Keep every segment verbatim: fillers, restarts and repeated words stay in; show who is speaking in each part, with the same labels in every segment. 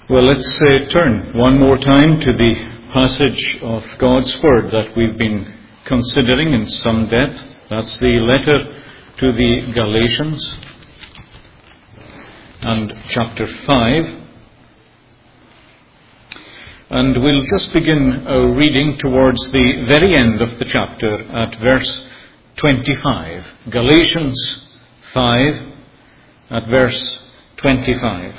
Speaker 1: Well, let's uh, turn one more time to the passage of God's Word that we've been considering in some depth. That's the letter to the Galatians and chapter five. And we'll just begin our reading towards the very end of the chapter at verse twenty-five. Galatians five at verse twenty-five.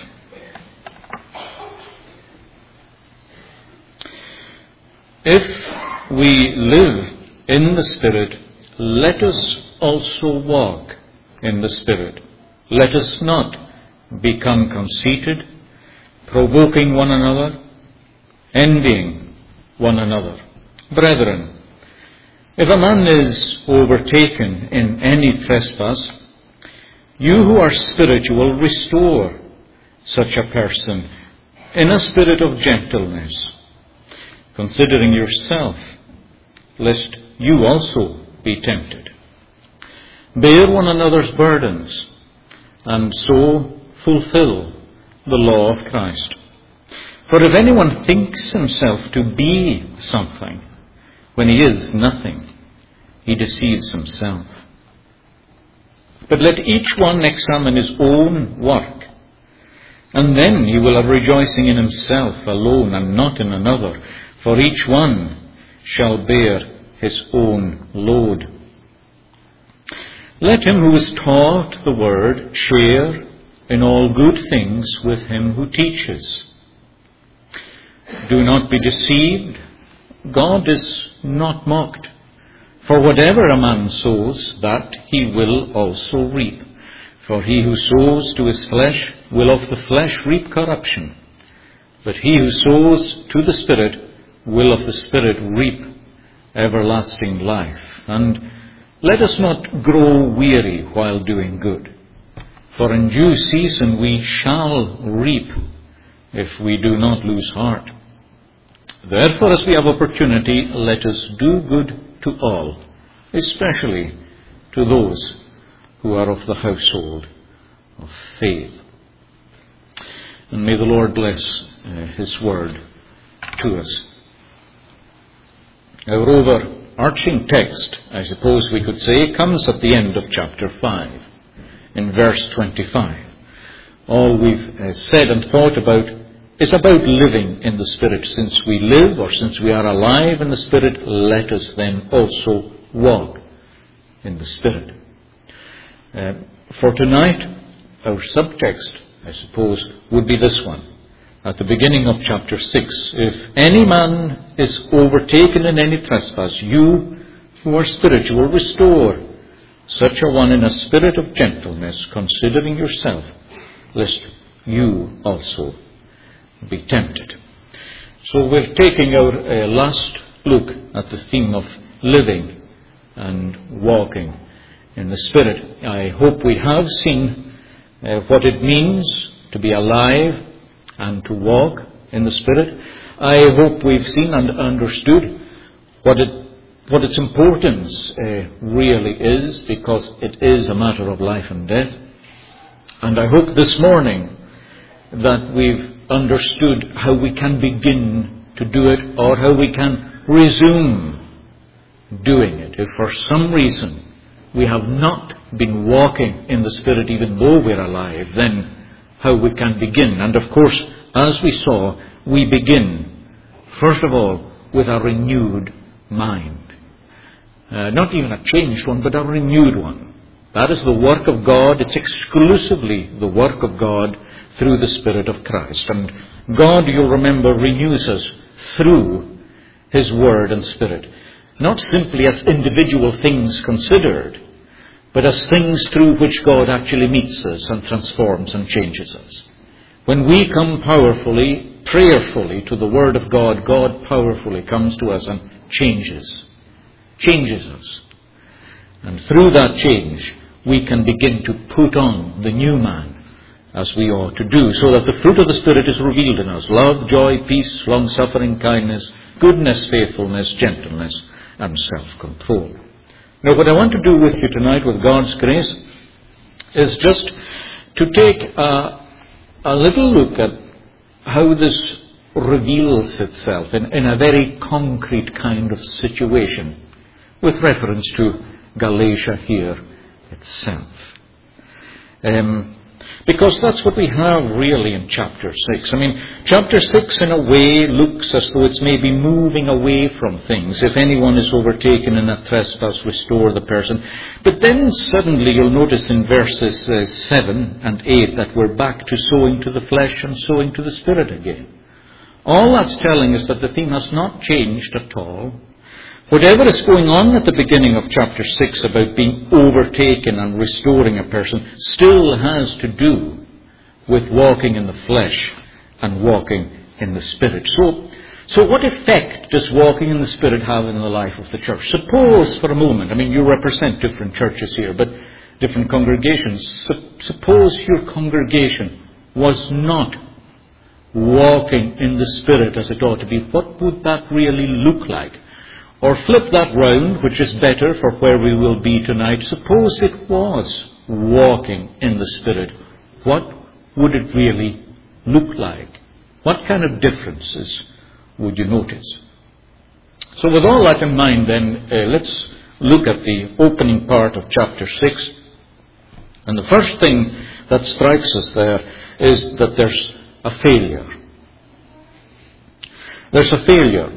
Speaker 1: If we live in the Spirit, let us also walk in the Spirit. Let us not become conceited, provoking one another, envying one another. Brethren, if a man is overtaken in any trespass, you who are spiritual, restore such a person in a spirit of gentleness, considering yourself, lest you also be tempted. Bear one another's burdens, and so fulfill the law of Christ. For if anyone thinks himself to be something, when he is nothing, he deceives himself. But let each one examine his own work, and then he will have rejoicing in himself alone and not in another. For each one shall bear his own load. Let him who is taught the word share in all good things with him who teaches. Do not be deceived. God is not mocked. For whatever a man sows, that he will also reap. For he who sows to his flesh will of the flesh reap corruption. But he who sows to the Spirit will of the Spirit reap everlasting life. And let us not grow weary while doing good, for in due season we shall reap if we do not lose heart. Therefore, as we have opportunity, let us do good to all, especially to those who are of the household of faith. And may the Lord bless uh, His word to us. Our overarching text, I suppose we could say, comes at the end of chapter five, in verse twenty-five. All we've uh, said and thought about is about living in the Spirit. Since we live, or since we are alive in the Spirit, let us then also walk in the Spirit. Uh, for tonight, our subtext, I suppose, would be this one. At the beginning of chapter six, if any man is overtaken in any trespass, you who are spiritual, restore such a one in a spirit of gentleness, considering yourself, lest you also be tempted. So we're taking our uh, last look at the theme of living and walking in the Spirit. I hope we have seen uh, what it means to be alive and to walk in the Spirit. I hope we've seen and understood what it, what its importance uh, really is, because it is a matter of life and death. And I hope this morning that we've understood how we can begin to do it, or how we can resume doing it. If for some reason we have not been walking in the Spirit even though we're alive, then how we can begin. And of course, as we saw, we begin, first of all, with a renewed mind. Uh, not even a changed one, but a renewed one. That is the work of God. It's exclusively the work of God through the Spirit of Christ. And God, you'll remember, renews us through His Word and Spirit. Not simply as individual things considered, but as things through which God actually meets us and transforms and changes us. When we come powerfully, prayerfully to the Word of God, God powerfully comes to us and changes, changes us. And through that change, we can begin to put on the new man, as we ought to do, so that the fruit of the Spirit is revealed in us. Love, joy, peace, long-suffering, kindness, goodness, faithfulness, gentleness, and self-control. Now, what I want to do with you tonight, with God's grace, is just to take a, a little look at how this reveals itself in, in a very concrete kind of situation with reference to Galatia here itself. Um, because that's what we have really in chapter six. I mean, chapter six in a way looks as though it's maybe moving away from things. If anyone is overtaken in a trespass, restore the person. But then suddenly you'll notice in verses uh, seven and eight that we're back to sowing to the flesh and sowing to the spirit again. All that's telling us that the theme has not changed at all. Whatever is going on at the beginning of chapter six about being overtaken and restoring a person still has to do with walking in the flesh and walking in the Spirit. So, so what effect does walking in the Spirit have in the life of the church? Suppose for a moment, I mean, you represent different churches here, but different congregations. Sup- suppose your congregation was not walking in the Spirit as it ought to be. What would that really look like? Or flip that round, which is better for where we will be tonight. Suppose it was walking in the Spirit. What would it really look like? What kind of differences would you notice? So with all that in mind then, uh, let's look at the opening part of chapter six. And the first thing that strikes us there is that there's a failure. There's a failure.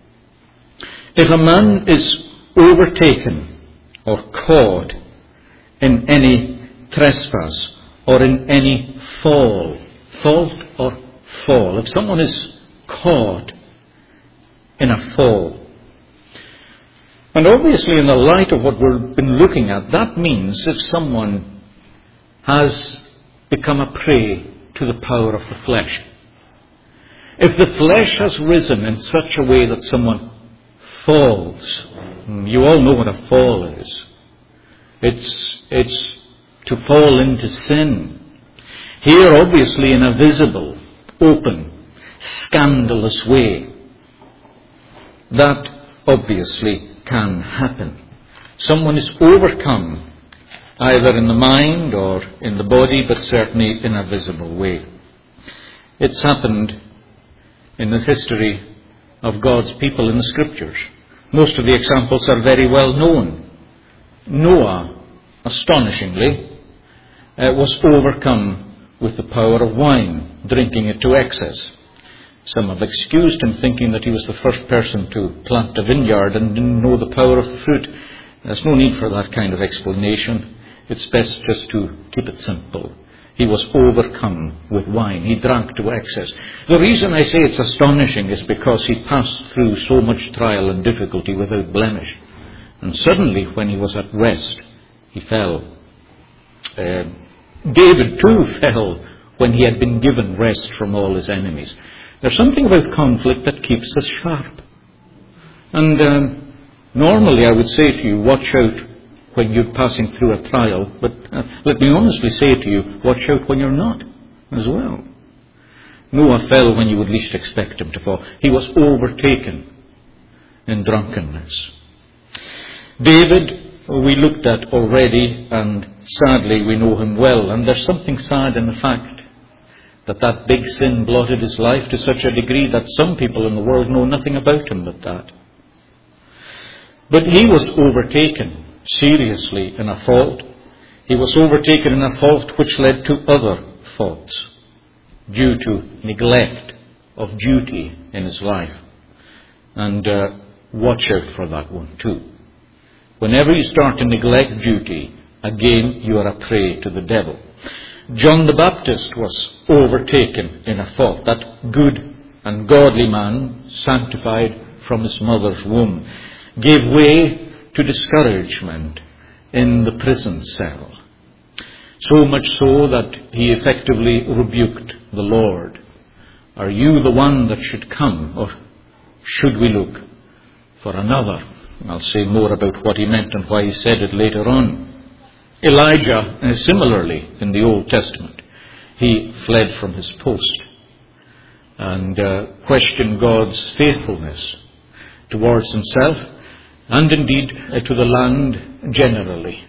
Speaker 1: If a man is overtaken or caught in any trespass or in any fall, fault or fall, if someone is caught in a fall, and obviously in the light of what we've been looking at, that means if someone has become a prey to the power of the flesh. If the flesh has risen in such a way that someone falls. You all know what a fall is. It's, it's to fall into sin. Here, obviously, in a visible, open, scandalous way. That obviously can happen. Someone is overcome, either in the mind or in the body, but certainly in a visible way. It's happened in the history of God's people in the Scriptures. Most of the examples are very well known. Noah, astonishingly, uh, was overcome with the power of wine, drinking it to excess. Some have excused him, thinking that he was the first person to plant a vineyard and didn't know the power of the fruit. There's no need for that kind of explanation. It's best just to keep it simple. He was overcome with wine. He drank to excess. The reason I say it's astonishing is because he passed through so much trial and difficulty without blemish. And suddenly, when he was at rest, he fell. Uh, David too fell when he had been given rest from all his enemies. There's something about conflict that keeps us sharp. And um, normally I would say to you, watch out when you're passing through a trial, but uh, let me honestly say to you, watch out when you're not as well. Noah fell when you would least expect him to fall. He was overtaken in drunkenness. David, we looked at already, and sadly we know him well, and there's something sad in the fact that that big sin blotted his life to such a degree that some people in the world know nothing about him but that. But he was overtaken seriously in a fault. He was overtaken in a fault which led to other faults due to neglect of duty in his life. And uh, watch out for that one too. Whenever you start to neglect duty, again you are a prey to the devil. John the Baptist was overtaken in a fault. That good and godly man, sanctified from his mother's womb, gave way to discouragement in the prison cell. So much so that he effectively rebuked the Lord. Are you the one that should come, or should we look for another? I'll say more about what he meant and why he said it later on. Elijah, uh, similarly, in the Old Testament, he fled from his post and uh, questioned God's faithfulness towards himself and indeed uh, to the land generally.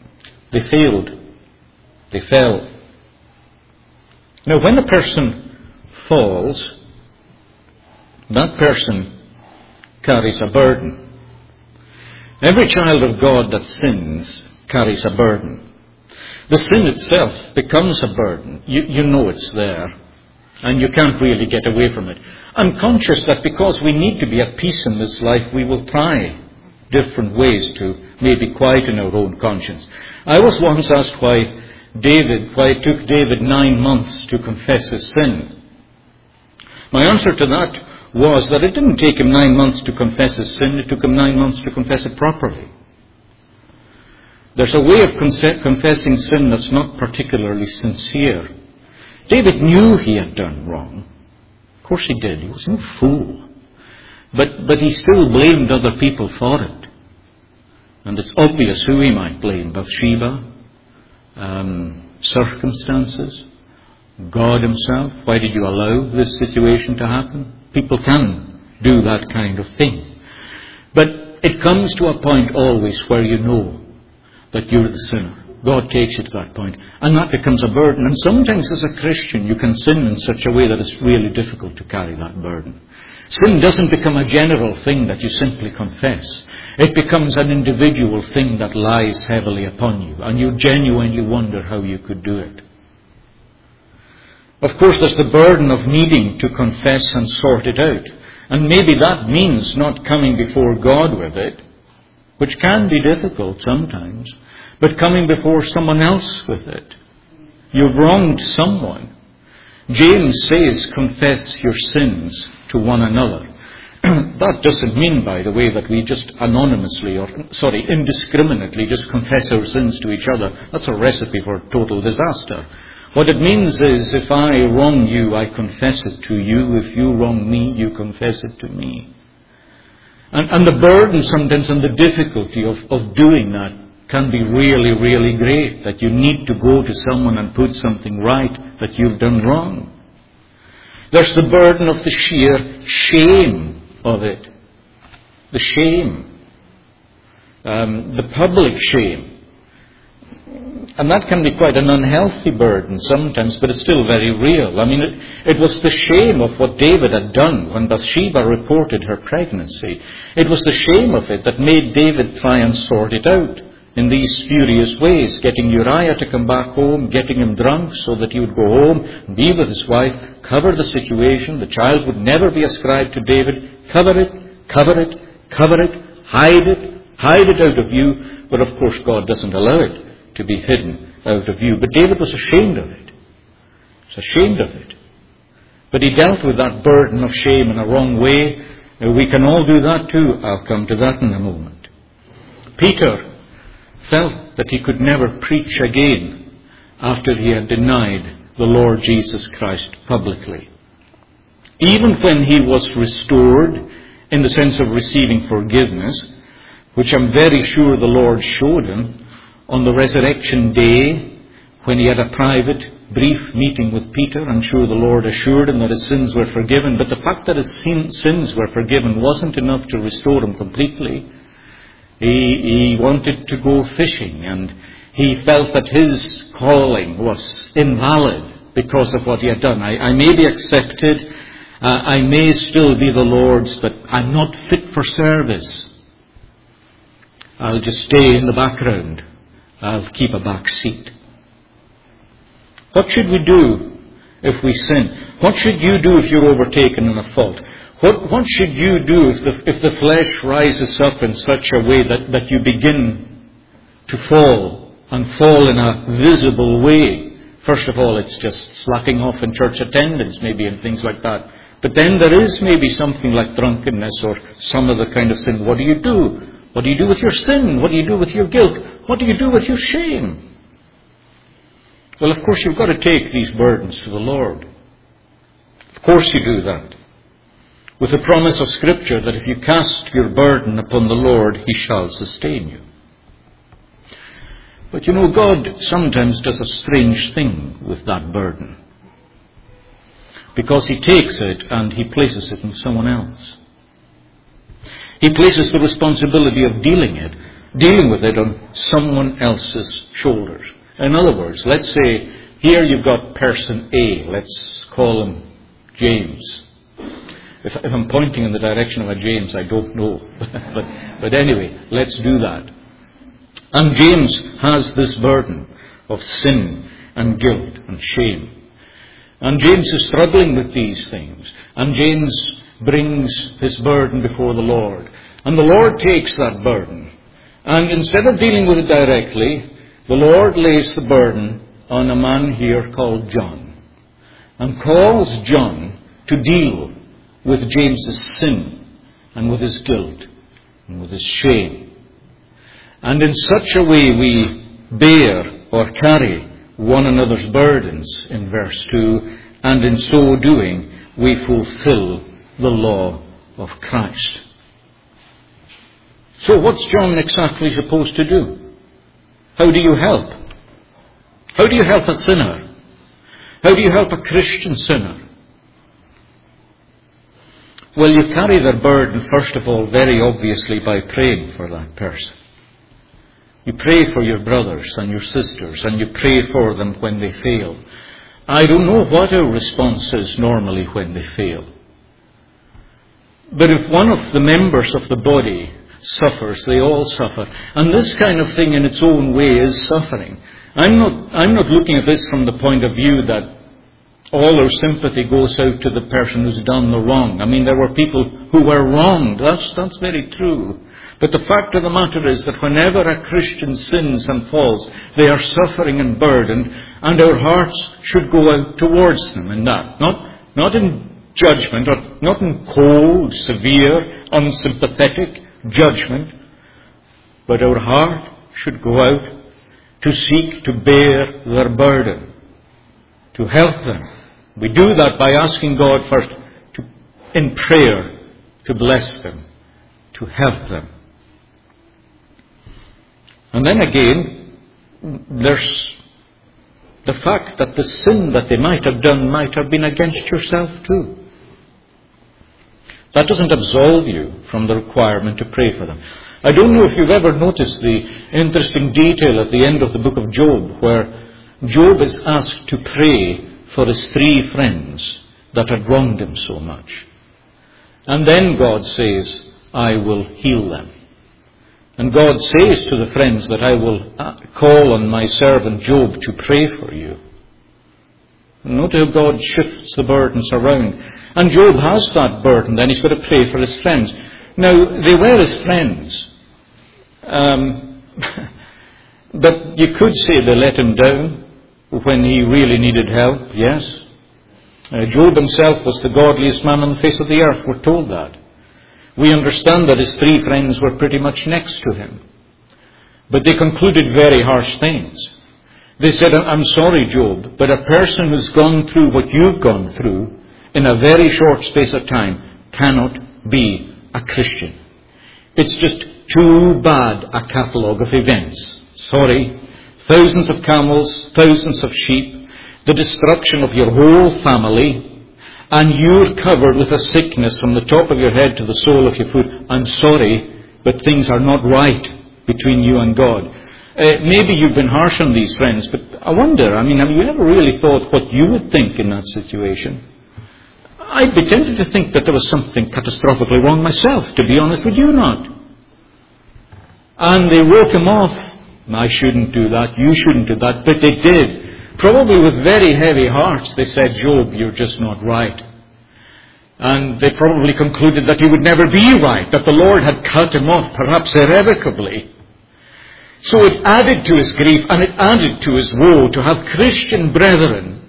Speaker 1: They failed. They fell. Now, when a person falls, that person carries a burden. Every child of God that sins carries a burden. The sin itself becomes a burden. You, you know it's there, and you can't really get away from it. I'm conscious that because we need to be at peace in this life, we will try different ways to maybe quieten our own conscience. I was once asked why David, why it took David nine months to confess his sin. My answer to that was that it didn't take him nine months to confess his sin, it took him nine months to confess it properly. There's a way of con- confessing sin that's not particularly sincere. David knew he had done wrong. Of course he did. He was no fool. But, but he still blamed other people for it. And it's obvious who he might blame. Bathsheba, um, circumstances, God himself. Why did you allow this situation to happen? People can do that kind of thing. But it comes to a point always where you know that you're the sinner. God takes you to that point, and that becomes a burden. And sometimes as a Christian you can sin in such a way that it's really difficult to carry that burden. Sin doesn't become a general thing that you simply confess. It becomes an individual thing that lies heavily upon you, and you genuinely wonder how you could do it. Of course, there's the burden of needing to confess and sort it out. And maybe that means not coming before God with it, which can be difficult sometimes, but coming before someone else with it. You've wronged someone. James says, confess your sins to one another. That doesn't mean, by the way, that we just anonymously or, sorry, indiscriminately just confess our sins to each other. That's a recipe for total disaster. What it means is, if I wrong you, I confess it to you. If you wrong me, you confess it to me. And, and the burden sometimes and the difficulty of, of doing that can be really, really great, that you need to go to someone and put something right that you've done wrong. There's the burden of the sheer shame of it. The shame. Um, the public shame. And that can be quite an unhealthy burden sometimes, but it's still very real. I mean, it, it was the shame of what David had done when Bathsheba reported her pregnancy. It was the shame of it that made David try and sort it out in these furious ways, getting Uriah to come back home, getting him drunk so that he would go home, be with his wife, cover the situation. The child would never be ascribed to David. Cover it, cover it, cover it, hide it, hide it out of view. But of course God doesn't allow it to be hidden out of view. But David was ashamed of it. He was ashamed of it. But he dealt with that burden of shame in a wrong way. We can all do that too. I'll come to that in a moment. Peter felt that he could never preach again after he had denied the Lord Jesus Christ publicly. Even when he was restored in the sense of receiving forgiveness, which I'm very sure the Lord showed him on the resurrection day, when he had a private, brief meeting with Peter, I'm sure the Lord assured him that his sins were forgiven. But the fact that his sin, sins were forgiven wasn't enough to restore him completely. He, he wanted to go fishing, and he felt that his calling was invalid because of what he had done. I, I may be accepted, uh, I may still be the Lord's, but I'm not fit for service. I'll just stay in the background. I'll keep a back seat. What should we do if we sin? What should you do if you're overtaken in a fault? What, what should you do if the, if the flesh rises up in such a way that, that you begin to fall and fall in a visible way? First of all, it's just slacking off in church attendance maybe and things like that. But then there is maybe something like drunkenness or some other kind of sin. What do you do? What do you do with your sin? What do you do with your guilt? What do you do with your shame? Well, of course, you've got to take these burdens to the Lord. Of course you do that. With the promise of Scripture that if you cast your burden upon the Lord, He shall sustain you. But you know, God sometimes does a strange thing with that burden. Because He takes it and He places it in someone else. He places the responsibility of dealing it, dealing with it on someone else's shoulders. In other words, let's say here you've got person A. Let's call him James. If, if I'm pointing in the direction of a James, I don't know. but, but anyway, let's do that. And James has this burden of sin and guilt and shame. And James is struggling with these things. And James brings his burden before the Lord. And the Lord takes that burden. And instead of dealing with it directly, the Lord lays the burden on a man here called John. And calls John to deal with James's sin and with his guilt and with his shame. And in such a way we bear or carry one another's burdens in verse two, and in so doing we fulfill the law of Christ. So what's John exactly supposed to do? How do you help? How do you help a sinner? How do you help a Christian sinner? Well, you carry their burden, first of all, very obviously by praying for that person. You pray for your brothers and your sisters, and you pray for them when they fail. I don't know what our response is normally when they fail. But if one of the members of the body suffers, they all suffer. And this kind of thing in its own way is suffering. I'm not, I'm not looking at this from the point of view that all our sympathy goes out to the person who's done the wrong. I mean, there were people who were wronged. That's, that's very true. But the fact of the matter is that whenever a Christian sins and falls, they are suffering and burdened, and our hearts should go out towards them in that. Not, not in judgment, or not in cold, severe, unsympathetic judgment, but our heart should go out to seek to bear their burden, to help them. We do that by asking God first to, in prayer, to bless them, to help them. And then again, there's the fact that the sin that they might have done might have been against yourself too. That doesn't absolve you from the requirement to pray for them. I don't know if you've ever noticed the interesting detail at the end of the book of Job, where Job is asked to pray for his three friends that had wronged him so much. And then God says, I will heal them. And God says to the friends that I will call on my servant Job to pray for you. Note how God shifts the burdens around. And Job has that burden, then he's got to pray for his friends. Now, they were his friends. Um, but you could say they let him down when he really needed help, yes. Uh, Job himself was the godliest man on the face of the earth, we're told that. We understand that his three friends were pretty much next to him. But they concluded very harsh things. They said, I'm sorry, Job, but a person who's gone through what you've gone through in a very short space of time cannot be a Christian. It's just too bad a catalogue of events. Sorry. Thousands of camels, thousands of sheep, the destruction of your whole family, and you're covered with a sickness from the top of your head to the sole of your foot. I'm sorry, but things are not right between you and God. Uh, maybe you've been harsh on these friends, but I wonder, I mean, have you ever really thought what you would think in that situation? I'd be tempted to think that there was something catastrophically wrong myself, to be honest with you not. And they wrote him off. I shouldn't do that, you shouldn't do that, but they did. Probably with very heavy hearts, they said, Job, you're just not right. And they probably concluded that he would never be right, that the Lord had cut him off, perhaps irrevocably. So it added to his grief and it added to his woe to have Christian brethren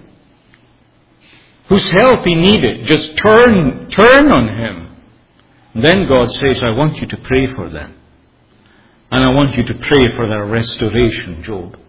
Speaker 1: whose help he needed just turn, turn on him. And then God says, I want you to pray for them. And I want you to pray for their restoration, Job.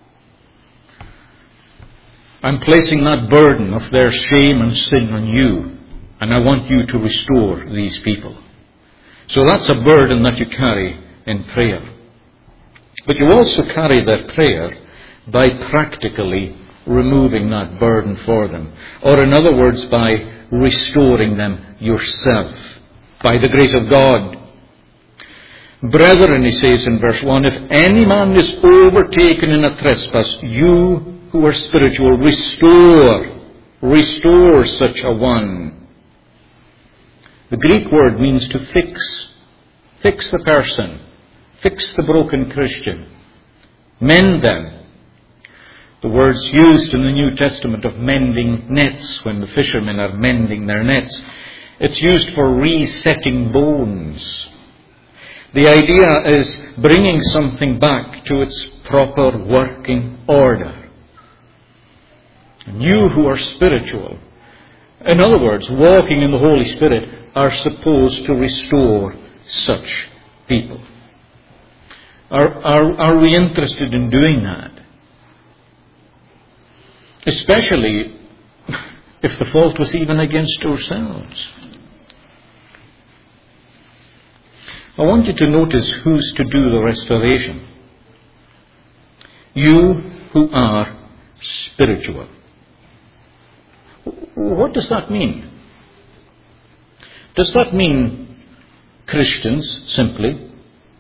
Speaker 1: I'm placing that burden of their shame and sin on you. And I want you to restore these people. So that's a burden that you carry in prayer. But you also carry that prayer by practically removing that burden for them. Or in other words, by restoring them yourself. By the grace of God. Brethren, he says in verse one, if any man is overtaken in a trespass, you who are spiritual, restore restore such a one. The Greek word means to fix. Fix the person. Fix the broken Christian. Mend them. The word's used in the New Testament of mending nets, when the fishermen are mending their nets. It's used for resetting bones. The idea is bringing something back to its proper working order. And you who are spiritual, in other words, walking in the Holy Spirit, are supposed to restore such people. Are, are, are we interested in doing that? Especially if the fault was even against ourselves. I want you to notice who's to do the restoration. You who are spiritual. What does that mean? Does that mean Christians simply?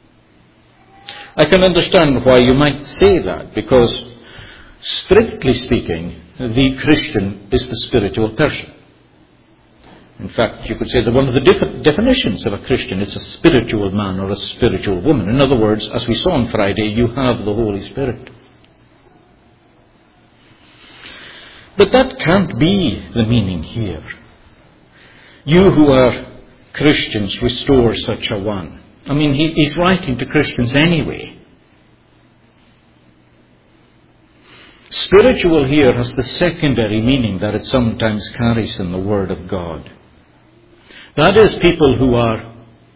Speaker 1: I can understand why you might say that, because strictly speaking, the Christian is the spiritual person. In fact, you could say that one of the def- definitions of a Christian is a spiritual man or a spiritual woman. In other words, as we saw on Friday, you have the Holy Spirit. But that can't be the meaning here. You who are Christians, restore such a one. I mean, he, he's writing to Christians anyway. Spiritual here has the secondary meaning that it sometimes carries in the Word of God. That is, people who are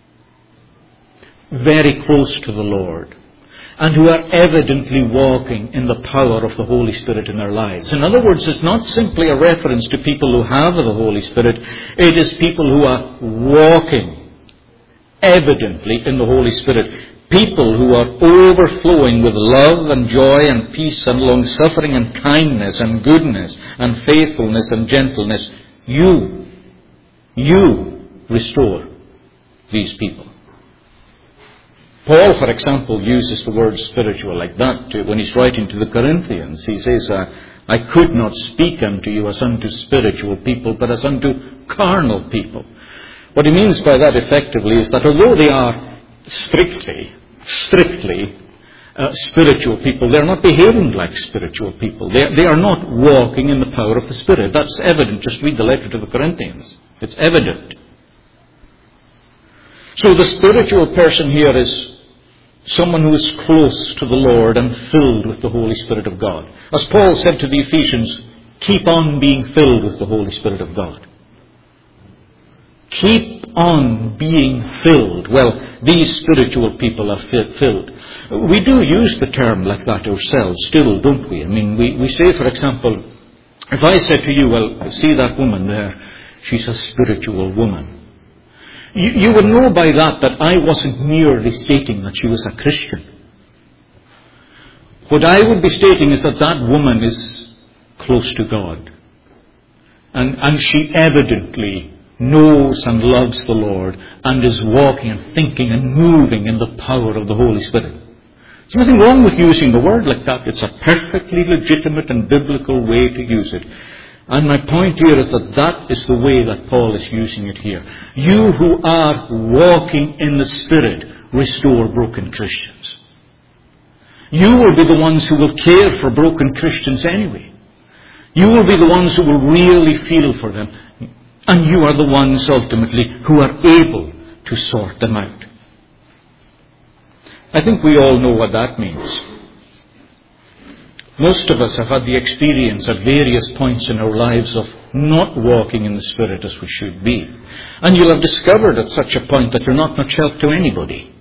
Speaker 1: very close to the Lord and who are evidently walking in the power of the Holy Spirit in their lives. In other words, it's not simply a reference to people who have the Holy Spirit. It is people who are walking evidently in the Holy Spirit. People who are overflowing with love and joy and peace and long-suffering and kindness and goodness and faithfulness and gentleness. You, you restore these people. Paul, for example, uses the word spiritual like that too. When he's writing to the Corinthians, he says, uh, I could not speak unto you as unto spiritual people, but as unto carnal people. What he means by that effectively is that although they are strictly, strictly uh, spiritual people, they're not behaving like spiritual people. They, they are not walking in the power of the Spirit. That's evident. Just read the letter to the Corinthians. It's evident. So the spiritual person here is someone who is close to the Lord and filled with the Holy Spirit of God. As Paul said to the Ephesians, keep on being filled with the Holy Spirit of God. Keep on being filled. Well, these spiritual people are filled. We do use the term like that ourselves still, don't we? I mean, we, we say, for example, if I said to you, well, see that woman there, she's a spiritual woman. You, you would know by that that I wasn't merely stating that she was a Christian. What I would be stating is that that woman is close to God. And, and she evidently knows and loves the Lord and is walking and thinking and moving in the power of the Holy Spirit. There's nothing wrong with using the word like that. It's a perfectly legitimate and biblical way to use it. And my point here is that that is the way that Paul is using it here. You who are walking in the Spirit, restore broken Christians. You will be the ones who will care for broken Christians anyway. You will be the ones who will really feel for them. And you are the ones ultimately who are able to sort them out. I think we all know what that means. Most of us have had the experience at various points in our lives of not walking in the Spirit as we should be. And you'll have discovered at such a point that you're not much help to anybody.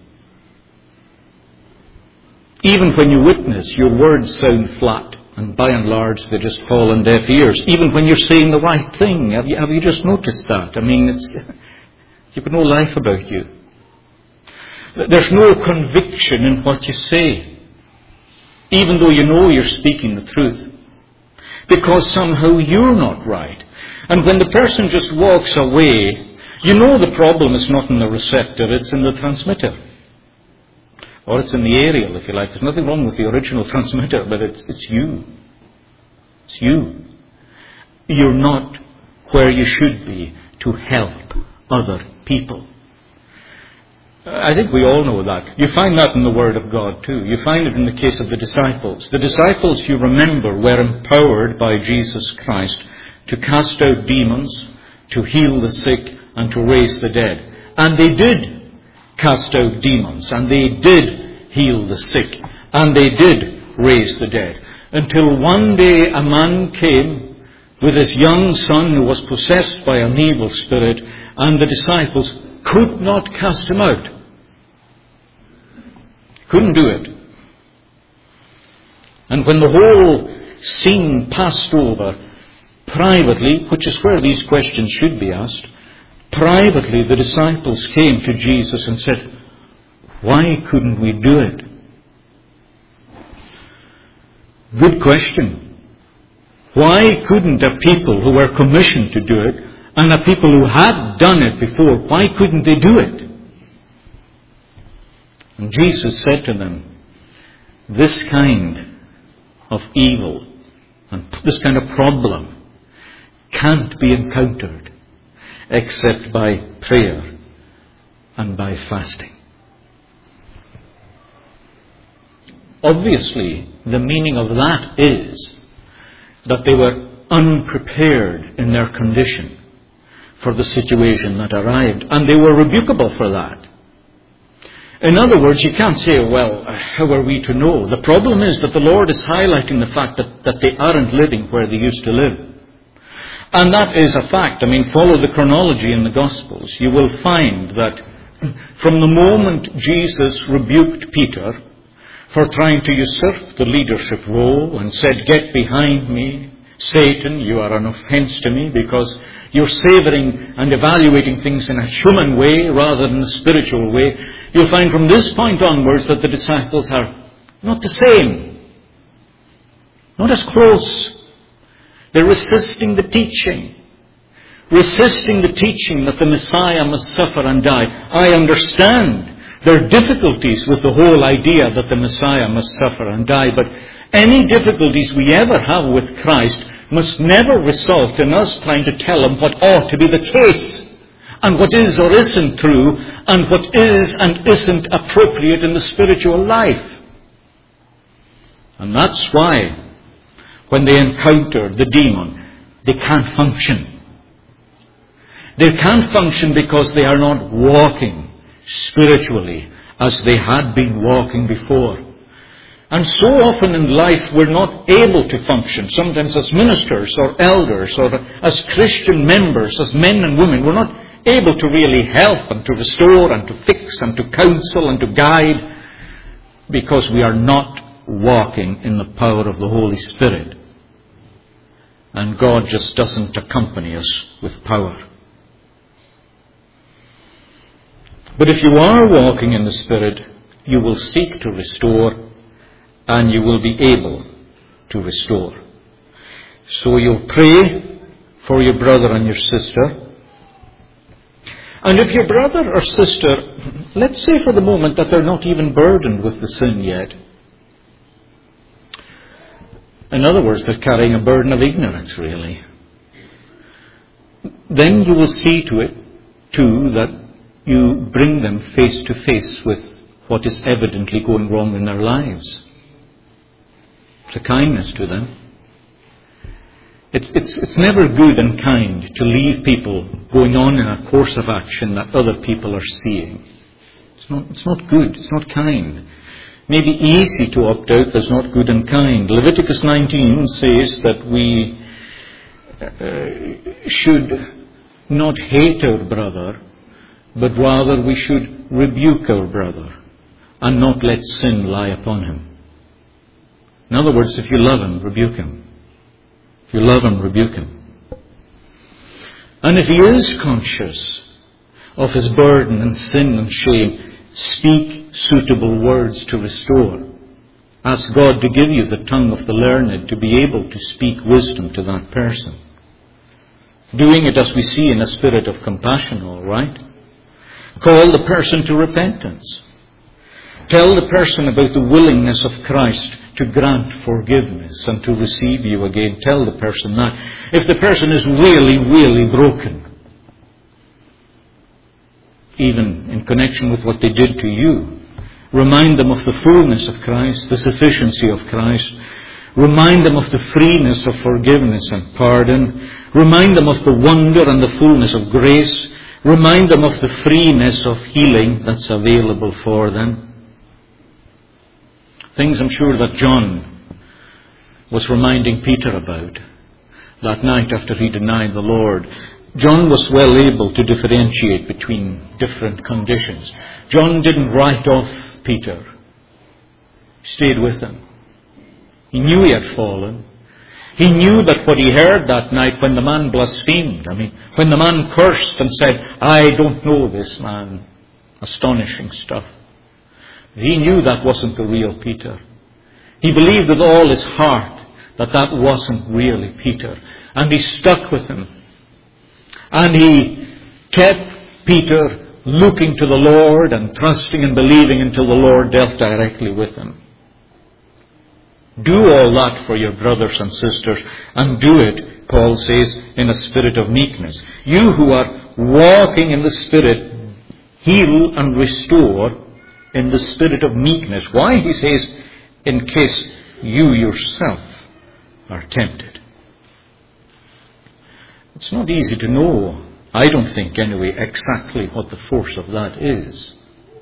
Speaker 1: Even when you witness, your words sound flat. And by and large, they just fall on deaf ears. Even when you're saying the right thing. Have you, have you just noticed that? I mean, it's, you've got no life about you. There's no conviction in what you say. Even though you know you're speaking the truth. Because somehow you're not right. And when the person just walks away, you know the problem is not in the receptor, it's in the transmitter. Or it's in the aerial, if you like. There's nothing wrong with the original transmitter, but it's, it's you. It's you. you're not where you should be to help other people. I think we all know that. You find that in the Word of God too. You find it in the case of the disciples. The disciples, you remember, were empowered by Jesus Christ to cast out demons, to heal the sick, and to raise the dead. And they did cast out demons, and they did heal the sick, and they did raise the dead. Until one day a man came with his young son who was possessed by an evil spirit, and the disciples could not cast him out. Couldn't do it. And when the whole scene passed over, privately, which is where these questions should be asked, privately the disciples came to Jesus and said, "Why couldn't we do it?" Good question. Why couldn't the people who were commissioned to do it, and the people who had done it before, why couldn't they do it? And Jesus said to them, this kind of evil and this kind of problem can't be encountered except by prayer and by fasting. Obviously, the meaning of that is that they were unprepared in their condition for the situation that arrived, and they were rebukable for that. In other words, you can't say, well, how are we to know? The problem is that the Lord is highlighting the fact that, that they aren't living where they used to live. And that is a fact. I mean, follow the chronology in the Gospels. You will find that from the moment Jesus rebuked Peter for trying to usurp the leadership role and said, "Get behind me, Satan, you are an offense to me because you're savoring and evaluating things in a human way rather than a spiritual way," you'll find from this point onwards that the disciples are not the same, not as close. They're resisting the teaching, resisting the teaching that the Messiah must suffer and die. I understand there are difficulties with the whole idea that the Messiah must suffer and die, but any difficulties we ever have with Christ must never result in us trying to tell him what ought to be the case, and what is or isn't true, and what is and isn't appropriate in the spiritual life. And that's why, when they encounter the demon, they can't function. They can't function because they are not walking spiritually as they had been walking before. And so often in life we're not able to function, sometimes as ministers or elders or as Christian members, as men and women, we're not able to really help and to restore and to fix and to counsel and to guide because we are not walking in the power of the Holy Spirit. And God just doesn't accompany us with power. But if you are walking in the Spirit, you will seek to restore, and you will be able to restore. So you'll pray for your brother and your sister. And if your brother or sister, let's say for the moment that they're not even burdened with the sin yet. In other words, they're carrying a burden of ignorance, really. Then you will see to it, too, that you bring them face to face with what is evidently going wrong in their lives. It's a kindness to them. It's, it's, it's never good and kind to leave people going on in a course of action that other people are seeing. It's not, it's not good. It's not kind. Maybe easy to opt out, but it's not good and kind. Leviticus nineteen says that we uh, should not hate our brother, but rather we should rebuke our brother and not let sin lie upon him. In other words, if you love him, rebuke him. If you love him, rebuke him. And if he is conscious of his burden and sin and shame, speak suitable words to restore. Ask God to give you the tongue of the learned to be able to speak wisdom to that person. Doing it as we see in a spirit of compassion, all right? Call the person to repentance. Tell the person about the willingness of Christ to grant forgiveness and to receive you again. Tell the person that. If the person is really, really broken, even in connection with what they did to you, remind them of the fullness of Christ, the sufficiency of Christ. Remind them of the freeness of forgiveness and pardon. Remind them of the wonder and the fullness of grace. Remind them of the freeness of healing that's available for them. Things I'm sure that John was reminding Peter about that night after he denied the Lord. John was well able to differentiate between different conditions. John didn't write off Peter. He stayed with him. He knew he had fallen. He knew that what he heard that night when the man blasphemed, I mean, when the man cursed and said, I don't know this man, astonishing stuff. He knew that wasn't the real Peter. He believed with all his heart that that wasn't really Peter. And he stuck with him. And he kept Peter looking to the Lord and trusting and believing until the Lord dealt directly with him. Do all that for your brothers and sisters, and do it, Paul says, in a spirit of meekness. You who are walking in the Spirit, heal and restore in the spirit of meekness. Why? He says, in case you yourself are tempted. It's not easy to know, I don't think anyway, exactly what the force of that is.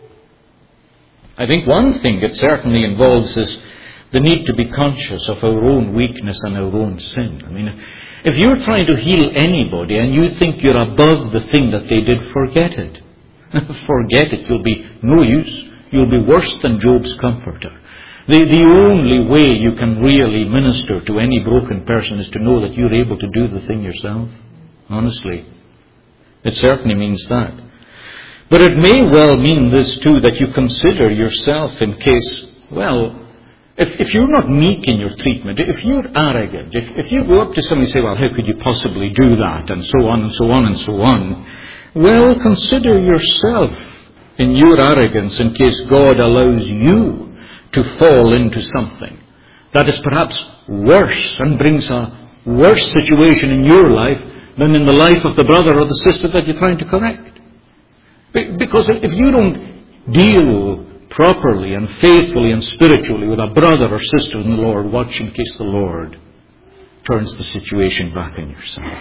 Speaker 1: I think one thing it certainly involves is the need to be conscious of our own weakness and our own sin. I mean, if you're trying to heal anybody and you think you're above the thing that they did, forget it. Forget it. You'll be no use. You'll be worse than Job's comforter. The, the only way you can really minister to any broken person is to know that you're able to do the thing yourself. Honestly. It certainly means that. But it may well mean this too, that you consider yourself in case, well, If, if you're not meek in your treatment, if you're arrogant, if, if you go up to somebody and say, well, how could you possibly do that, and so on and so on and so on, well, consider yourself in your arrogance in case God allows you to fall into something that is perhaps worse and brings a worse situation in your life than in the life of the brother or the sister that you're trying to correct. Because if you don't deal properly and faithfully and spiritually with a brother or sister in the Lord, watch in case the Lord turns the situation back on yourself.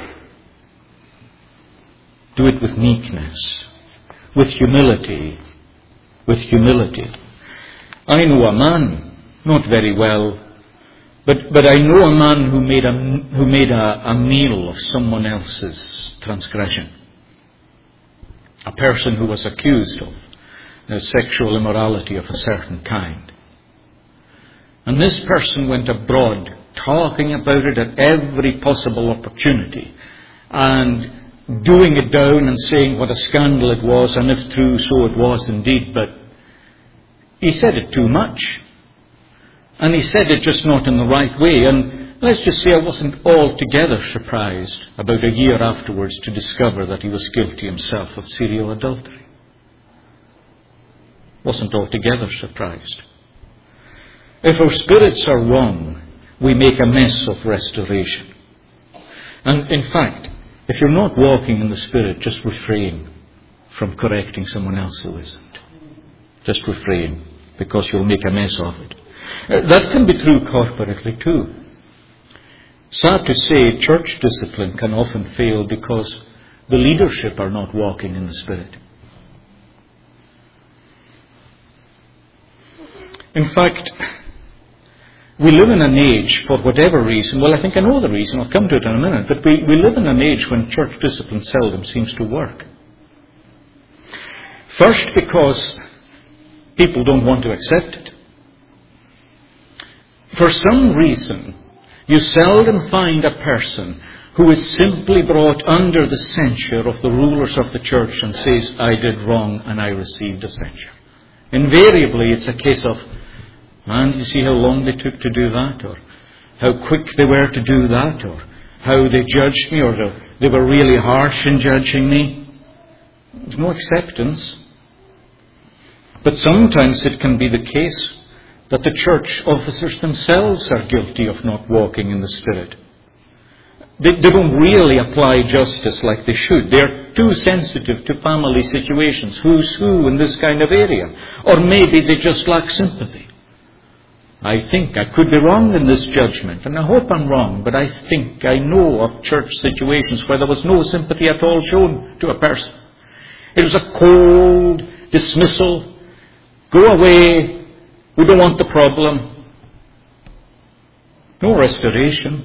Speaker 1: Do it with meekness, with humility, with humility. I know a man, not very well, but, but I know a man who made a, who made a, a meal of someone else's transgression. A person who was accused of sexual immorality of a certain kind. And this person went abroad talking about it at every possible opportunity and doing it down and saying what a scandal it was, and if true, so it was indeed. But he said it too much. And he said it just not in the right way. And let's just say I wasn't altogether surprised about a year afterwards to discover that he was guilty himself of serial adultery. Wasn't altogether surprised. If our spirits are wrong, we make a mess of restoration. And in fact, if you're not walking in the Spirit, just refrain from correcting someone else who isn't. Just refrain, because you'll make a mess of it. Uh, that can be true corporately too. Sad to say, church discipline can often fail because the leadership are not walking in the Spirit. In fact, we live in an age, for whatever reason, well, I think I know the reason, I'll come to it in a minute, but we, we live in an age when church discipline seldom seems to work. First, because people don't want to accept it. For some reason, you seldom find a person who is simply brought under the censure of the rulers of the church and says, I did wrong and I received a censure. Invariably, it's a case of, man, do you see how long they took to do that? Or how quick they were to do that? Or how they judged me? Or they were really harsh in judging me? There's no acceptance. But sometimes it can be the case that the church officers themselves are guilty of not walking in the Spirit. They, they don't really apply justice like they should. They're too sensitive to family situations, who's who in this kind of area. Or maybe they just lack sympathy. I think I could be wrong in this judgment, and I hope I'm wrong, but I think I know of church situations where there was no sympathy at all shown to a person. It was a cold dismissal. Go away. We don't want the problem. No restoration.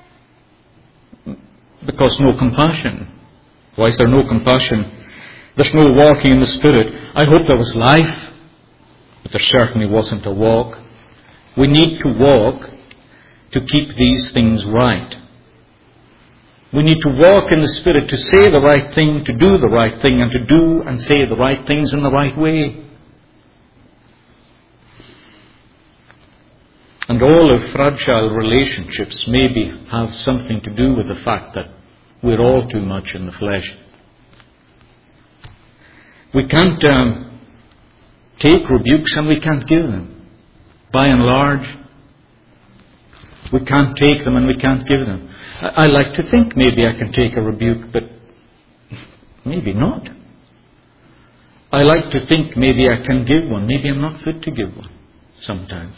Speaker 1: Because no compassion. Why is there no compassion? There's no walking in the Spirit. I hope there was life, but there certainly wasn't a walk. We need to walk to keep these things right. We need to walk in the Spirit to say the right thing, to do the right thing, and to do and say the right things in the right way. And all of fragile relationships maybe have something to do with the fact that we're all too much in the flesh. We can't um, take rebukes and we can't give them. By and large, we can't take them and we can't give them. I, I like to think maybe I can take a rebuke, but maybe not. I like to think maybe I can give one. Maybe I'm not fit to give one sometimes.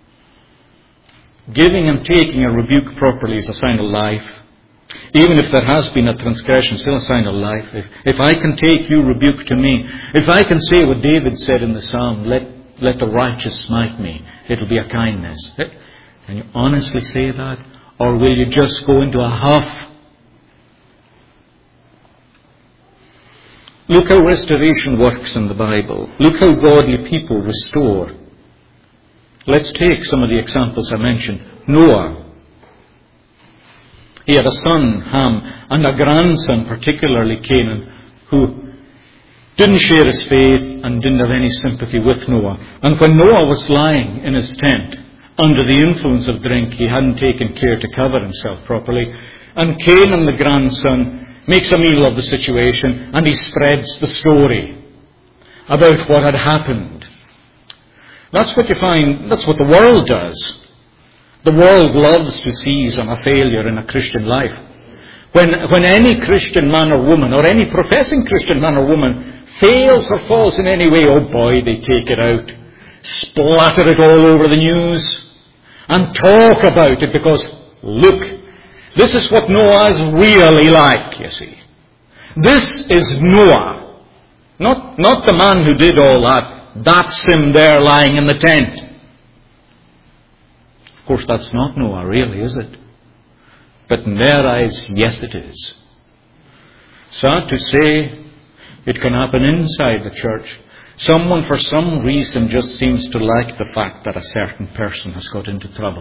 Speaker 1: Giving and taking a rebuke properly is a sign of life. Even if there has been a transgression, still a sign of life. If, if I can take you rebuke to me, if I can say what David said in the Psalm, let, let the righteous smite me, it'll be a kindness. Can you honestly say that? Or will you just go into a huff? Look how restoration works in the Bible. Look how godly people restore. Let's take some of the examples I mentioned. Noah. He had a son, Ham, and a grandson, particularly Canaan, who didn't share his faith and didn't have any sympathy with Noah. And when Noah was lying in his tent, under the influence of drink, he hadn't taken care to cover himself properly. And Canaan, the grandson, makes a meal of the situation, and he spreads the story about what had happened. That's what you find, that's what the world does. The world loves to seize on a failure in a Christian life. When, when any Christian man or woman, or any professing Christian man or woman, fails or falls in any way, oh boy, they take it out, splatter it all over the news, and talk about it because, look, this is what Noah is really like, you see. This is Noah. Not, not the man who did all that. That's him there lying in the tent. Of course, that's not Noah, really, is it? But in their eyes, yes, it is. Sad to say, it can happen inside the church. Someone, for some reason, just seems to like the fact that a certain person has got into trouble.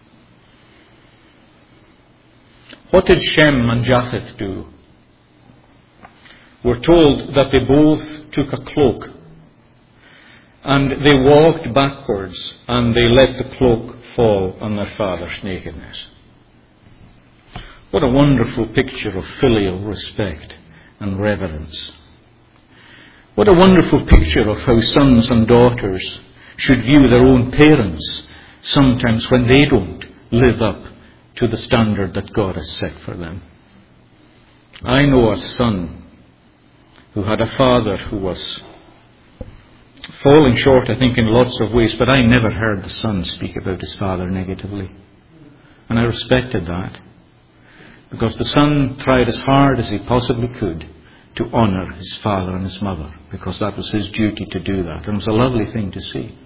Speaker 1: What did Shem and Japheth do? We're told that they both took a cloak and they walked backwards and they let the cloak fall on their father's nakedness. What a wonderful picture of filial respect and reverence. What a wonderful picture of how sons and daughters should view their own parents sometimes when they don't live up to the standard that God has set for them. I know a son who had a father who was falling short, I think, in lots of ways, but I never heard the son speak about his father negatively. And I respected that, because the son tried as hard as he possibly could to honour his father and his mother, because that was his duty to do that. And it was a lovely thing to see.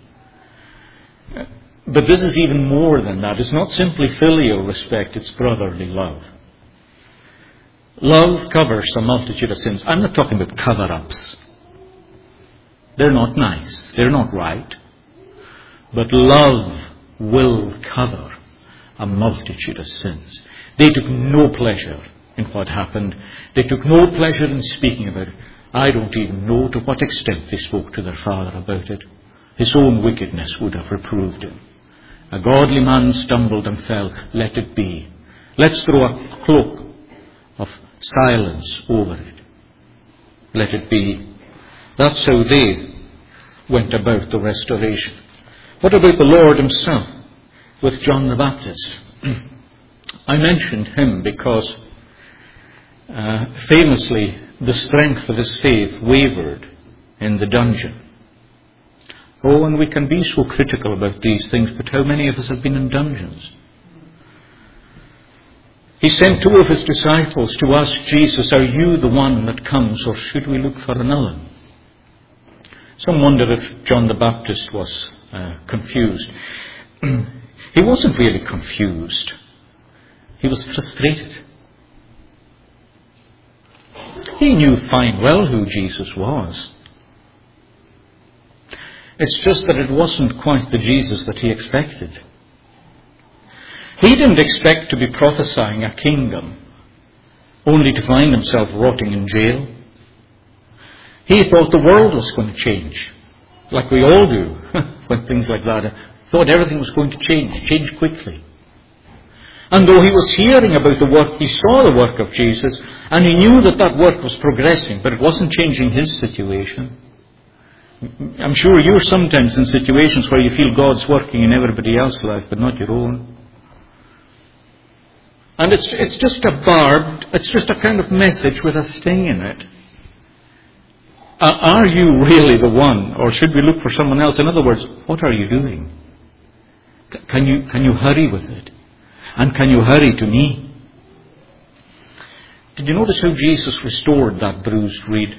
Speaker 1: But this is even more than that. It's not simply filial respect, it's brotherly love. Love covers a multitude of sins. I'm not talking about cover-ups. They're not nice. They're not right. But love will cover a multitude of sins. They took no pleasure in what happened. They took no pleasure in speaking about it. I don't even know to what extent they spoke to their father about it. His own wickedness would have reproved him. A godly man stumbled and fell. Let it be. Let's throw a cloak of silence over it. Let it be. That's how they went about the restoration. What about the Lord himself with John the Baptist? I mentioned him because uh, famously the strength of his faith wavered in the dungeon. Oh, and we can be so critical about these things, but how many of us have been in dungeons? He sent two of his disciples to ask Jesus, are you the one that comes, or should we look for another? Some wonder if John the Baptist was uh, confused. He wasn't really confused. He was frustrated. He knew fine well who Jesus was. It's just that it wasn't quite the Jesus that he expected. He didn't expect to be prophesying a kingdom only to find himself rotting in jail. He thought the world was going to change, like we all do when things like that. Thought everything was going to change, change quickly. And though he was hearing about the work, he saw the work of Jesus, and he knew that that work was progressing, but it wasn't changing his situation. I'm sure you're sometimes in situations where you feel God's working in everybody else's life, but not your own. And it's it's just a barbed, it's just a kind of message with a sting in it. Uh, are you really the one, or should we look for someone else? In other words, what are you doing? C- can you can you hurry with it? And can you hurry to me? Did you notice how Jesus restored that bruised reed?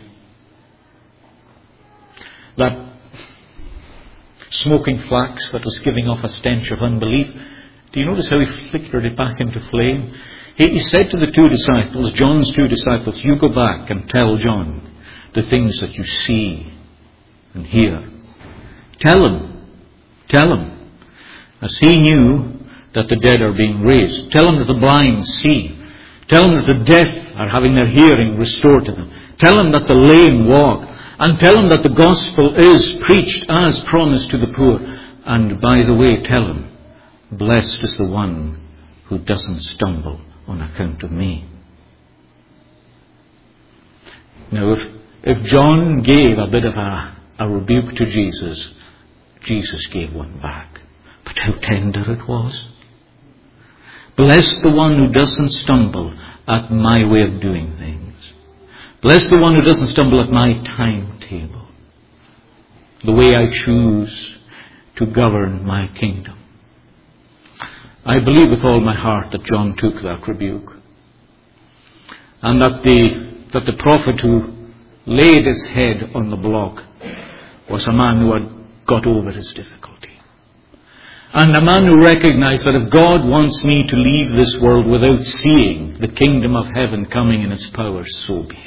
Speaker 1: That smoking flax that was giving off a stench of unbelief. Do you notice how he flickered it back into flame? He, he said to the two disciples, John's two disciples, you go back and tell John the things that you see and hear. Tell him. Tell him. As he knew that the dead are being raised. Tell him that the blind see. Tell him that the deaf are having their hearing restored to them. Tell him that the lame walk. And tell him that the gospel is preached as promised to the poor. And by the way, tell him, blessed is the one who doesn't stumble on account of me. Now, if, if John gave a bit of a, a rebuke to Jesus, Jesus gave one back. But how tender it was. Bless the one who doesn't stumble at my way of doing things. Bless the one who doesn't stumble at my timetable, the way I choose to govern my kingdom. I believe with all my heart that John took that rebuke, and that the that the prophet who laid his head on the block was a man who had got over his difficulty, and a man who recognized that if God wants me to leave this world without seeing the kingdom of heaven coming in its power, so be it.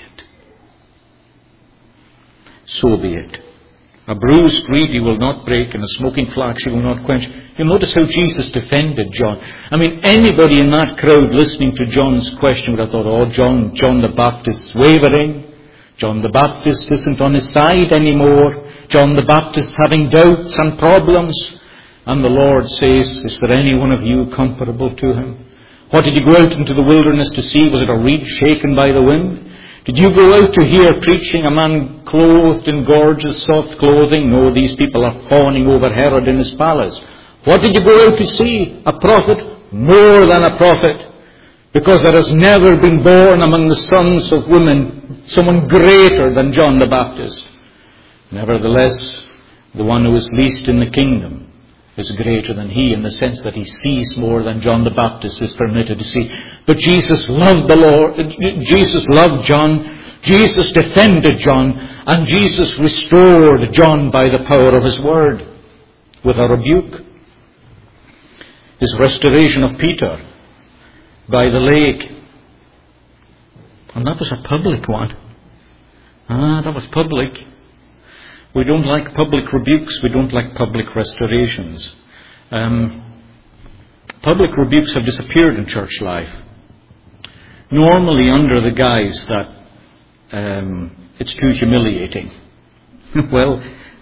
Speaker 1: So be it. A bruised reed he will not break, and a smoking flax he will not quench. You'll notice how Jesus defended John. I mean, anybody in that crowd listening to John's question would have thought, oh, John, John the Baptist's wavering. John the Baptist isn't on his side anymore. John the Baptist having doubts and problems. And the Lord says, is there any one of you comparable to him? What did you go out into the wilderness to see? Was it a reed shaken by the wind? Did you go out to hear preaching a man clothed in gorgeous soft clothing? No, these people are fawning over Herod in his palace. What did you go out to see? A prophet? More than a prophet. Because there has never been born among the sons of women someone greater than John the Baptist. Nevertheless, the one who is least in the kingdom is greater than he, in the sense that he sees more than John the Baptist is permitted to see. But Jesus loved the Lord. Jesus loved John. Jesus defended John. And Jesus restored John by the power of his word with a rebuke. His restoration of Peter by the lake. And that was a public one. Ah, that was public. We don't like public rebukes. We don't like public restorations. Um, public rebukes have disappeared in church life. Normally under the guise that um, it's too humiliating. Well,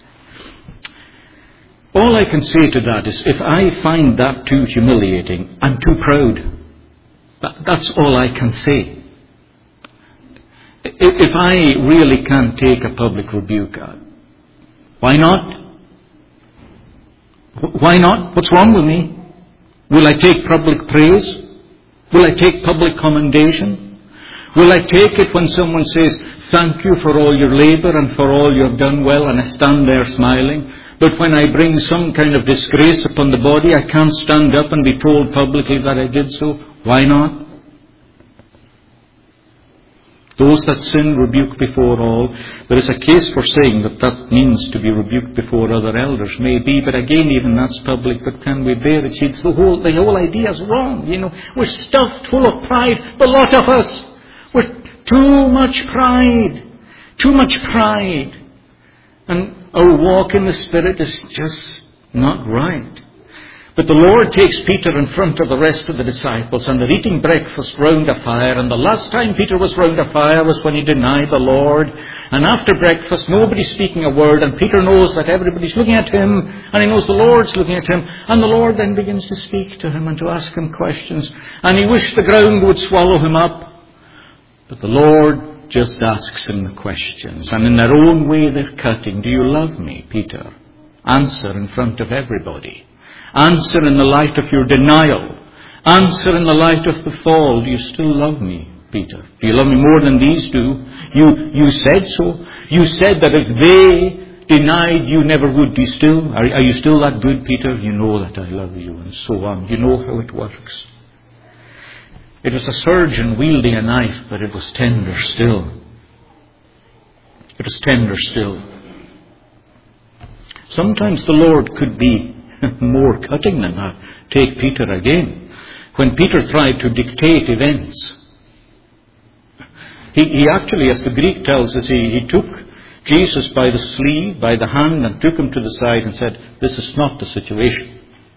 Speaker 1: all I can say to that is, if I find that too humiliating, I'm too proud. That, that's all I can say. If I really can't take a public rebuke, why not? Why not? What's wrong with me? Will I take public praise? Will I take public commendation? Will I take it when someone says, thank you for all your labour and for all you have done well, and I stand there smiling? But when I bring some kind of disgrace upon the body, I can't stand up and be told publicly that I did so. Why not? Those that sin rebuke before all. There is a case for saying that that means to be rebuked before other elders. Maybe, but again, even that's public. But can we bear it? See, it's the whole, the whole idea is wrong. You know, we're stuffed full of pride. The lot of us. We're too much pride. Too much pride. And our walk in the Spirit is just not right. But the Lord takes Peter in front of the rest of the disciples, and they're eating breakfast round a fire. And the last time Peter was round a fire was when he denied the Lord. And after breakfast, nobody's speaking a word, and Peter knows that everybody's looking at him, and he knows the Lord's looking at him. And the Lord then begins to speak to him and to ask him questions. And he wished the ground would swallow him up. But the Lord just asks him the questions. And in their own way they're cutting. Do you love me, Peter? Answer in front of everybody. Answer in the light of your denial. Answer in the light of the fall. Do you still love me, Peter? Do you love me more than these do? You, you said so. You said that if they denied, you never would. Do you still? Are, are you still that good, Peter? You know that I love you, and so on. You know how it works. It was a surgeon wielding a knife, but it was tender still. It was tender still. Sometimes the Lord could be more cutting than that. Take Peter again. When Peter tried to dictate events, he, he actually, as the Greek tells us, he, he took Jesus by the sleeve, by the hand, and took him to the side and said, this is not the situation.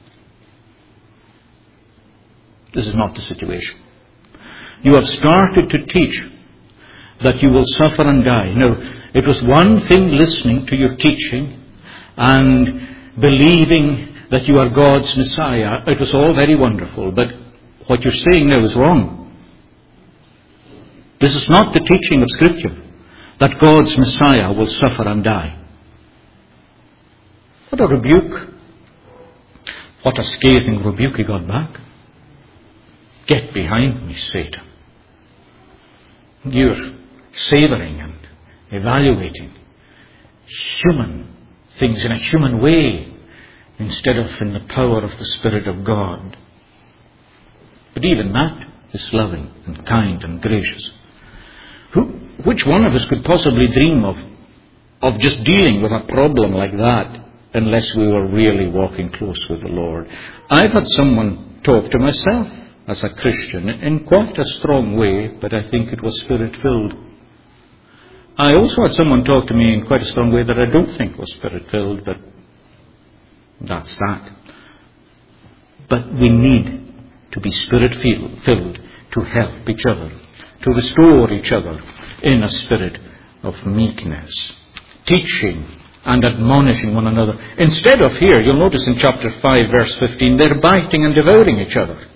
Speaker 1: This is not the situation. You have started to teach that you will suffer and die. No, it was one thing listening to your teaching and believing that you are God's Messiah. It was all very wonderful, but what you're saying now is wrong. This is not the teaching of Scripture, that God's Messiah will suffer and die. What a rebuke. What a scathing rebuke he got back. Get behind me, Satan. You're savouring and evaluating human things in a human way, instead of in the power of the Spirit of God. But even that is loving and kind and gracious. Who, which one of us could possibly dream of, of just dealing with a problem like that unless we were really walking close with the Lord? I've had someone talk to myself as a Christian in quite a strong way, but I think it was Spirit-filled. I also had someone talk to me in quite a strong way that I don't think was Spirit-filled, but that's that. But we need to be Spirit-filled to help each other, to restore each other in a spirit of meekness, teaching and admonishing one another. Instead of here, you'll notice in chapter five, verse fifteen, they're biting and devouring each other.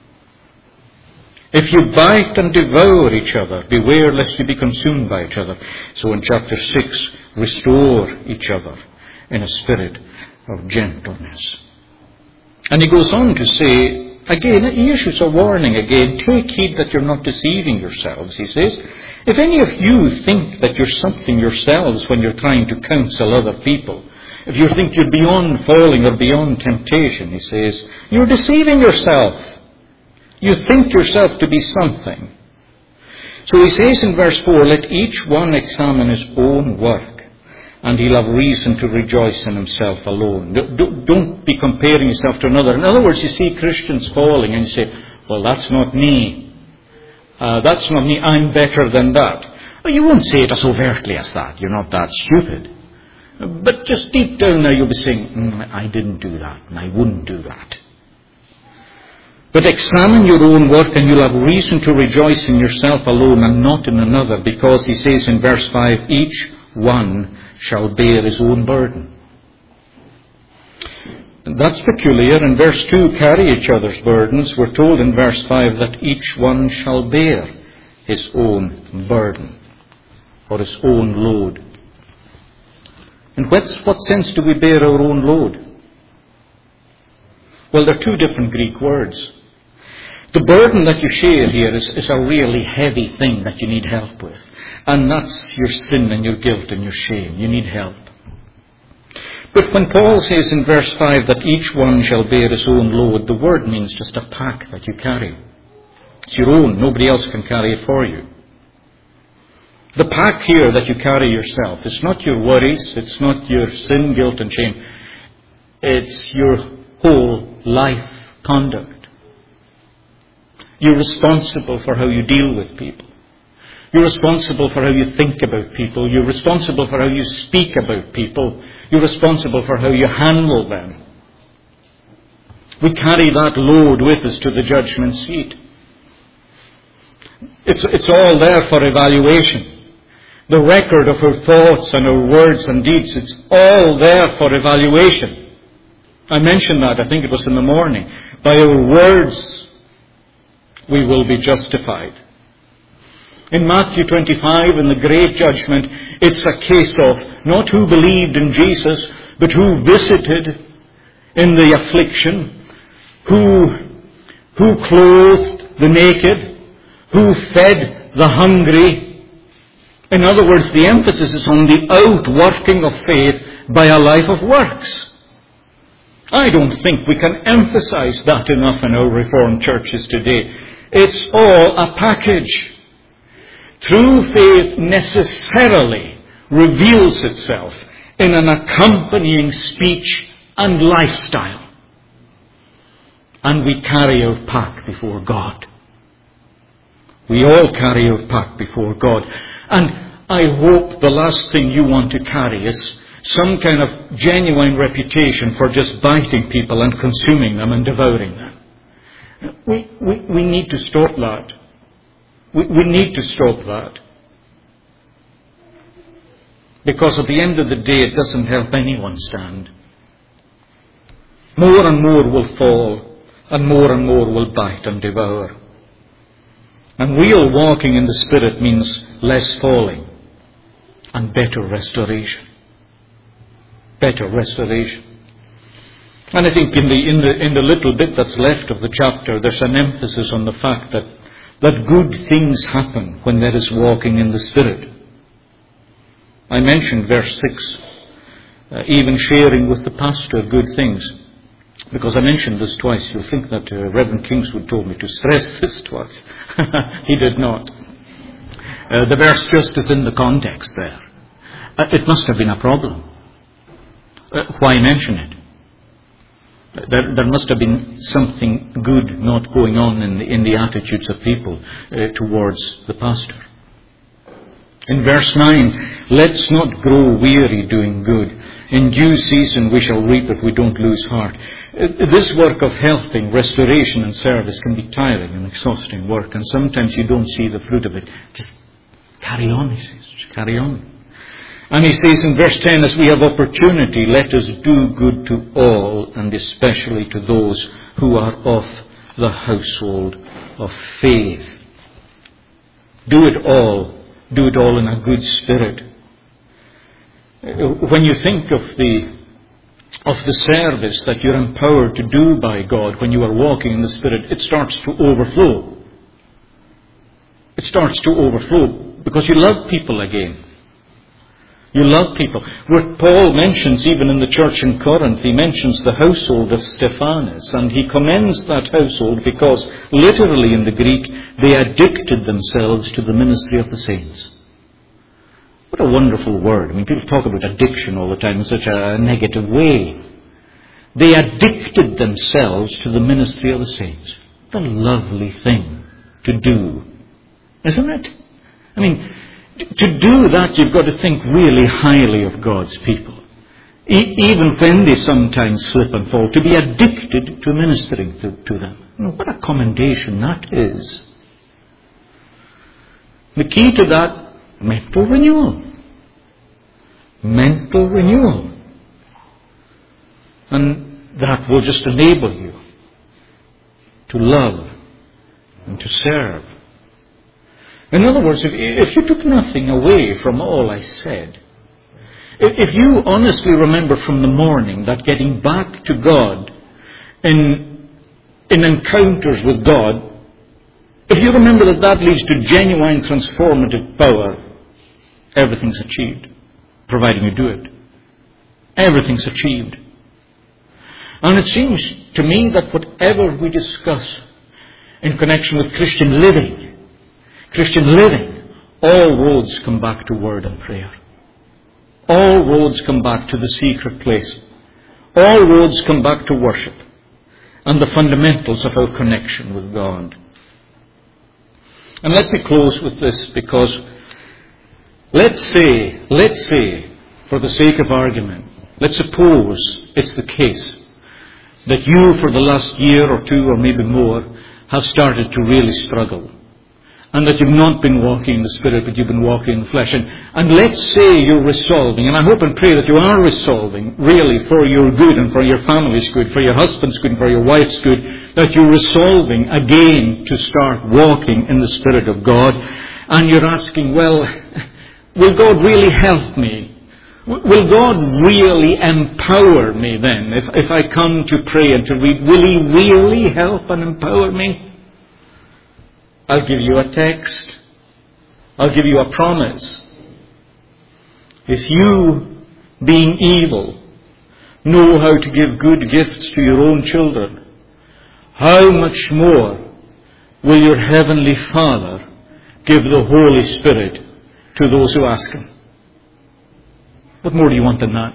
Speaker 1: If you bite and devour each other, beware lest you be consumed by each other. So in chapter six, restore each other in a spirit of gentleness. And he goes on to say, again, he issues a warning again. Take heed that you're not deceiving yourselves, he says. If any of you think that you're something yourselves when you're trying to counsel other people, if you think you're beyond falling or beyond temptation, he says, you're deceiving yourself. You think yourself to be something. So he says in verse four, let each one examine his own work, and he'll have reason to rejoice in himself alone. Don't be comparing yourself to another. In other words, you see Christians falling and you say, well, that's not me. Uh, that's not me. I'm better than that. Well, you won't say it as overtly as that. You're not that stupid. But just deep down there you'll be saying, mm, I didn't do that, and I wouldn't do that. But examine your own work, and you'll have reason to rejoice in yourself alone and not in another, because he says in verse five, each one shall bear his own burden. And that's peculiar. In verse two, carry each other's burdens. We're told in verse five that each one shall bear his own burden, or his own load. In what, what sense do we bear our own load? Well, they're two different Greek words. The burden that you share here is, is a really heavy thing that you need help with. And that's your sin and your guilt and your shame. You need help. But when Paul says in verse five that each one shall bear his own load, the word means just a pack that you carry. It's your own. Nobody else can carry it for you. The pack here that you carry yourself, it's not your worries, it's not your sin, guilt and shame. It's your whole life conduct. You're responsible for how you deal with people. You're responsible for how you think about people. You're responsible for how you speak about people. You're responsible for how you handle them. We carry that load with us to the judgment seat. It's, it's all there for evaluation. The record of our thoughts and our words and deeds, it's all there for evaluation. I mentioned that, I think it was in the morning. By our words, we will be justified. In Matthew twenty-five, in the Great Judgment, it's a case of not who believed in Jesus, but who visited in the affliction, who, who clothed the naked, who fed the hungry. In other words, the emphasis is on the outworking of faith by a life of works. I don't think we can emphasize that enough in our Reformed churches today. It's all a package. True faith necessarily reveals itself in an accompanying speech and lifestyle. And we carry our pack before God. We all carry our pack before God. And I hope the last thing you want to carry is some kind of genuine reputation for just biting people and consuming them and devouring them. We, we, we need to stop that. We, we need to stop that. Because at the end of the day, it doesn't help anyone stand. More and more will fall, and more and more will bite and devour. And real walking in the Spirit means less falling and better restoration. Better restoration. And I think in the, in the, in the little bit that's left of the chapter, there's an emphasis on the fact that, that good things happen when there is walking in the Spirit. I mentioned verse six, uh, even sharing with the pastor good things. Because I mentioned this twice, you'll think that uh, Reverend Kingswood told me to stress this twice. He did not. Uh, the verse just is in the context there. Uh, it must have been a problem. Uh, why mention it? Uh, there, there must have been something good not going on in the, in the attitudes of people uh, towards the pastor. In verse nine, let's not grow weary doing good. In due season we shall reap if we don't lose heart. This work of helping, restoration and service can be tiring and exhausting work, and sometimes you don't see the fruit of it. Just carry on, he says. Just carry on. And he says in verse ten, as we have opportunity, let us do good to all, and especially to those who are of the household of faith. Do it all. Do it all in a good spirit. When you think of the of the service that you're empowered to do by God when you are walking in the Spirit, it starts to overflow. It starts to overflow because you love people again. You love people. Where Paul mentions, even in the church in Corinth, he mentions the household of Stephanas, and he commends that household because literally in the Greek, they addicted themselves to the ministry of the saints. What a wonderful word. I mean, people talk about addiction all the time in such a negative way. They addicted themselves to the ministry of the saints. What a lovely thing to do, isn't it? I mean, to do that, you've got to think really highly of God's people. E- even when they sometimes slip and fall, to be addicted to ministering to, to them. You know, what a commendation that is. The key to that, mental renewal. Mental renewal. And that will just enable you to love and to serve. In other words, if, if you took nothing away from all I said, if, if you honestly remember from the morning that getting back to God in, in encounters with God, if you remember that that leads to genuine transformative power, everything's achieved, providing you do it. Everything's achieved. And it seems to me that whatever we discuss in connection with Christian living, Christian living, all roads come back to word and prayer. All roads come back to the secret place. All roads come back to worship and the fundamentals of our connection with God. And let me close with this, because let's say, let's say, for the sake of argument, let's suppose it's the case that you for the last year or two or maybe more have started to really struggle, and that you've not been walking in the Spirit, but you've been walking in the flesh. And, and let's say you're resolving, and I hope and pray that you are resolving, really for your good and for your family's good, for your husband's good and for your wife's good, that you're resolving again to start walking in the Spirit of God. And you're asking, well, will God really help me? Will God really empower me then? If, if I come to pray and to read, will He really help and empower me? I'll give you a text. I'll give you a promise. If you, being evil, know how to give good gifts to your own children, how much more will your Heavenly Father give the Holy Spirit to those who ask Him? What more do you want than that?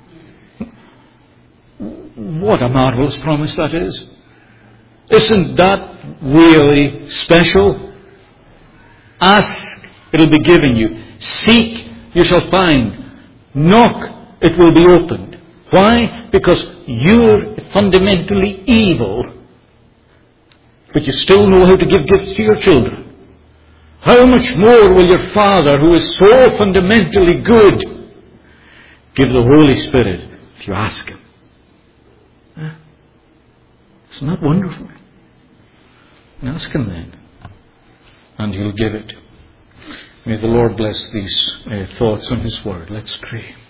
Speaker 1: What a marvelous promise that is. Isn't that really special? Ask, it'll be given you. Seek, you shall find. Knock, it will be opened. Why? Because you're fundamentally evil, but you still know how to give gifts to your children. How much more will your Father, who is so fundamentally good, give the Holy Spirit if you ask Him? Huh? Isn't that wonderful? Ask Him then, and He'll give it. May the Lord bless these uh, thoughts on His Word. Let's pray.